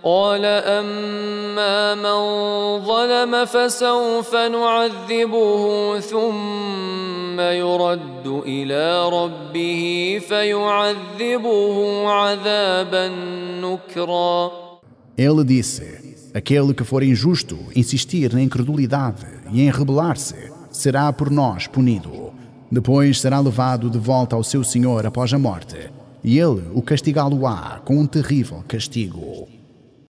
قال أما من ظلم فسوف نعذبه ثم يرد إلى ربه فيعذبه عذابا نكرا. Ele disse: aquele que for injusto, insistir na incredulidade e em rebelar-se, será por nós punido. Depois será levado de volta ao seu Senhor após a morte, e ele o castigá-lo-á com um terrível castigo.